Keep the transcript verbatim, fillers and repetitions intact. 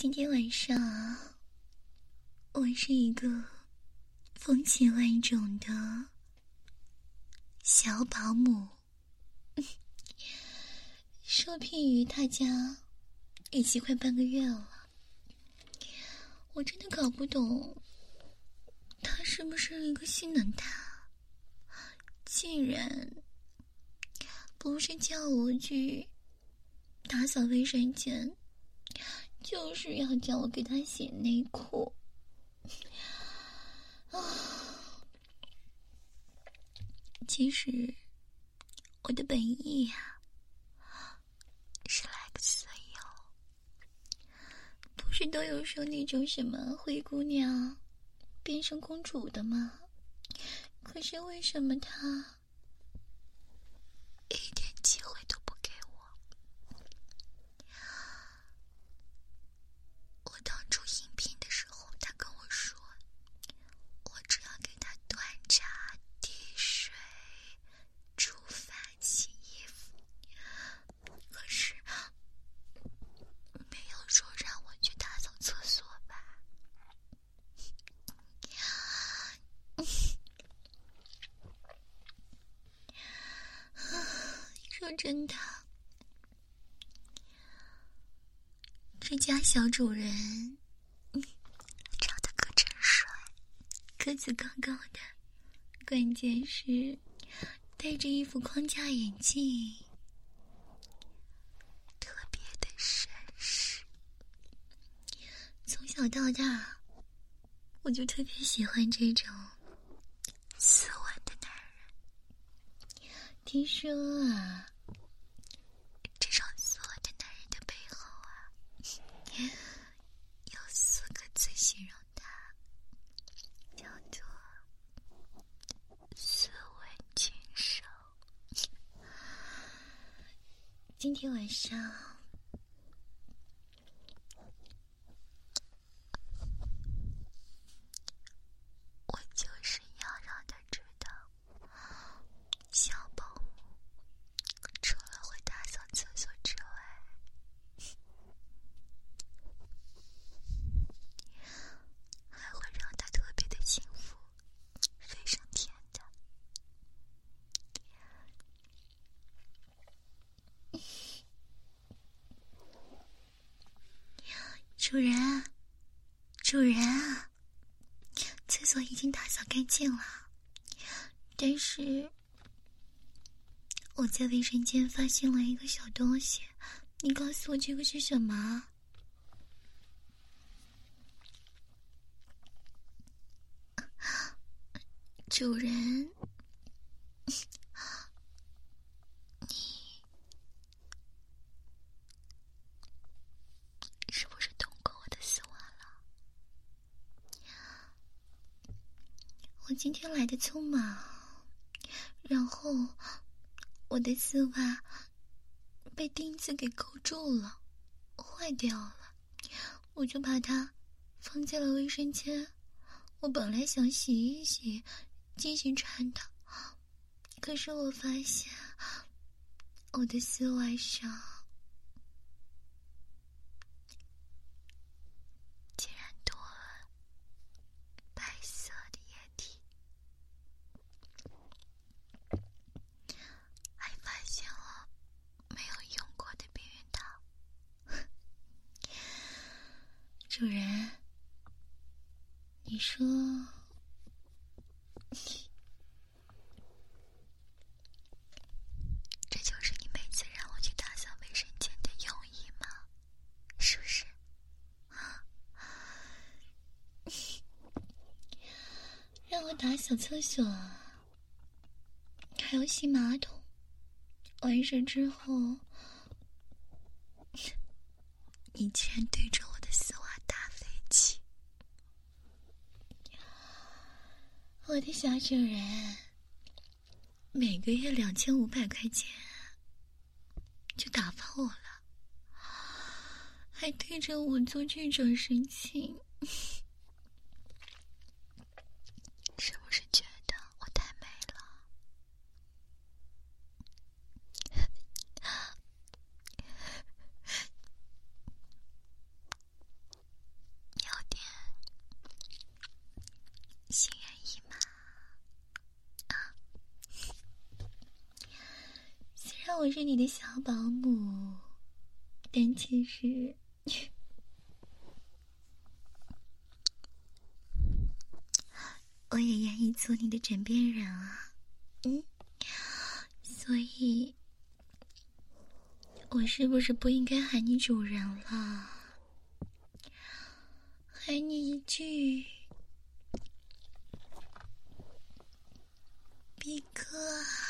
今天晚上啊，我是一个风情万种的小保姆，受聘于他家已经快半个月了。我真的搞不懂他是不是一个性能大，竟然不是叫我去打扫卫生间，就是要叫我给他洗内裤啊！其实我的本意呀、啊，是来个色诱。不是都有说那种什么灰姑娘变成公主的吗？可是为什么她一点机会都不给我？我当初应聘的时候，她跟我说，我只要给她端茶递水、煮饭、洗衣服，可是没有说让我去打扫厕所吧。说真的，这家小主人长得可真帅，个子高高的，关键是戴着一副框架眼镜，特别的绅士。从小到大，我就特别喜欢这种斯文的男人。听说啊，这种斯文的男人的背后啊，有四个字形容他，叫做斯文禽兽。今天晚上我就是要让他知道，小保姆除了会打扫厕所之外，还会让他特别的幸福，飞上天的。主人，主人啊，厕所已经打扫干净了，但是我在卫生间发现了一个小东西，你告诉我这个是什么？主人，你是不是动过我的丝袜了？我今天来的匆忙，然后我的丝袜被钉子给勾住了，坏掉了，我就把它放在了卫生间。我本来想洗一洗继续穿的，可是我发现我的丝袜上竟然多了白色的液体，还发现了没有用过的避孕套。主人，你说这就是你每次让我去打扫卫生间的用意吗？是不是？让我打扫厕所，还要洗马桶，完事之后，你竟然对着我的丝袜打飞机。我的小主人，每个月两千五百块钱就打发我了，还对着我做这种事情，是不是觉得我太美了？ 看我是你的小保姆，但其实我也愿意做你的枕边人啊。嗯，所以我是不是不应该喊你主人了？喊你一句逼哥啊。